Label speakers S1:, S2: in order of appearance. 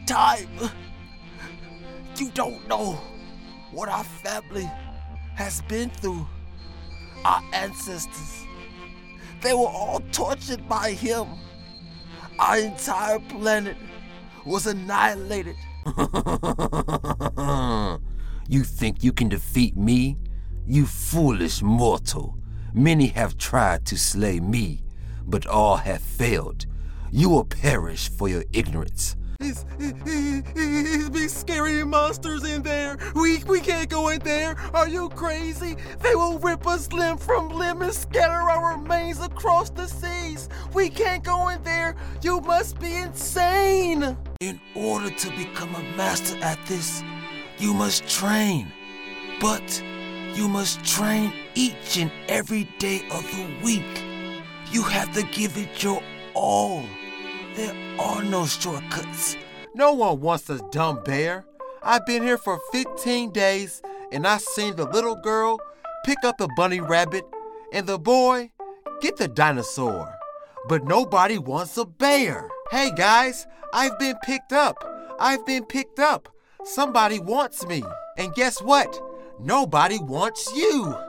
S1: time. You don't know what our family has been through. Our ancestors, they were all tortured by him. Our entire planet was annihilated.
S2: You think you can defeat me? You foolish mortal. Many have tried to slay me, but all have failed. You will perish for your ignorance.
S1: It's big scary monsters in there. We can't go in there. Are you crazy? They will rip us limb from limb and scatter our remains across the seas. We can't go in there. You must be insane. In order to become a master at this, you must train. But you must train each and every day of the week. You have to give it your all. There are no shortcuts.
S3: No one wants this dumb bear. I've been here for 15 days and I've seen the little girl pick up the bunny rabbit and the boy get the dinosaur. But nobody wants a bear. Hey guys, I've been picked up. Somebody wants me. And guess what? Nobody wants you.